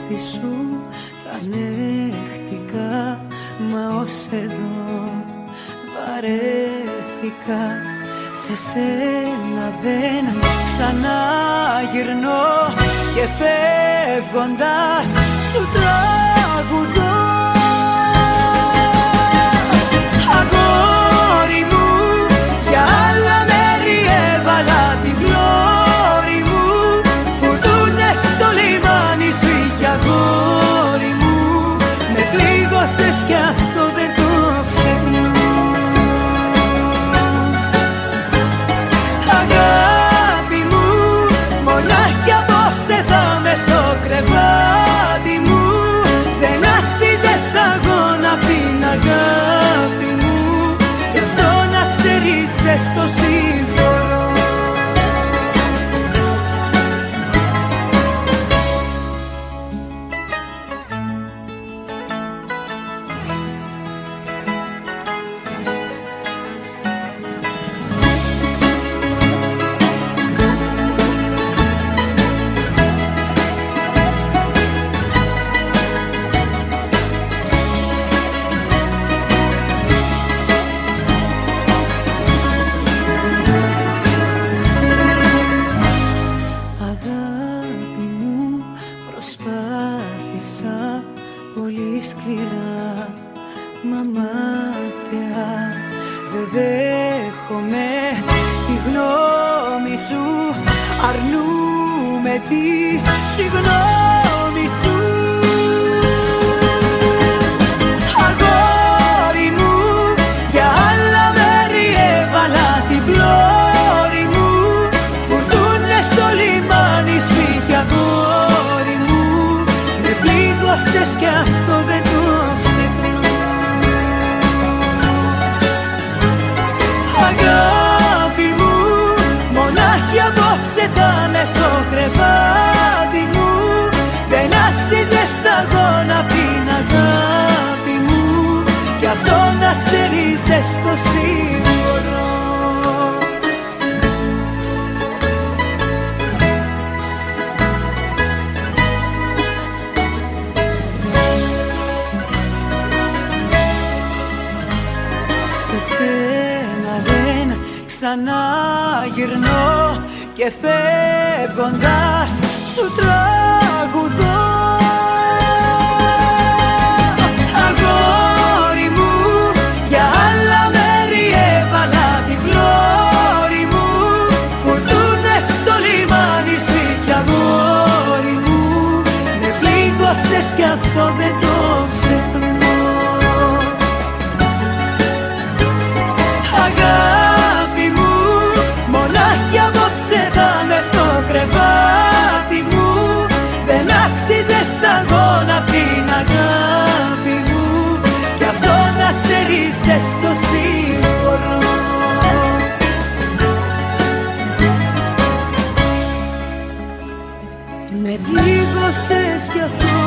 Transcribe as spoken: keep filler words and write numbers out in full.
σπαθί σου τα ανέχτηκα, μα ως εδώ βαρέθηκα. Σε σένα δεν ξαναγυρνώ και φεύγοντας σου τραγουδώ. Αγόρι μου, για άλλα μέρη έβαλα την πλώρη μου. Φουρτούνες στο λιμάνι σου είχε αγόρι μου. Με πλήγωσες κι αυτό δεν το ξεχνώ. Αγάπη μου, μονάχη απόψε θα μες στο κρεβάτι μου. Δεν άξιζε σταγόνα απ' την αγάπη μου. Κι αυτό να ξέρεις δεν στο συγχωρώ. Πολύ σκληρά, μα μάταια. Δεν δέχομαι τη γνώμη σου, αρνούμε τη συγγνώμη σου. Αγόρι μου, για άλλα μέρη έβαλα την πλώρη μου. Φουρτούνες στο λιμάνι σου είχε αγόρι μου. Με πλήγωσες κι αυτό δεν το ξεχνώ. Αγάπη μου, μονάχη απόψε θα μες στο κρεβάτι μου. Δεν άξιζε σταγόνα απ' την αγάπη μου. Κι αυτό να ξέρεις δεν στο συγχωρώ. Σε σένα δεν ξαναγυρνώ και φεύγοντας σου τραγουδώ. Αγόρι μου, για άλλα μέρη έβαλα την πλώρη μου. Φουρτούνες στο λιμάνι σου είχε αγόρι μου. Με πλήγωσες κι αυτό δεν το ξεχνώ. Αγάπη μου, μονάχη απόψε θα μες στο κρεβάτι μου. Δεν άξιζε σταγόνα απ' την αγάπη μου. Κι αυτό να ξέρεις δεν στο συγχωρώ. Με πλήγωσες κι αυτό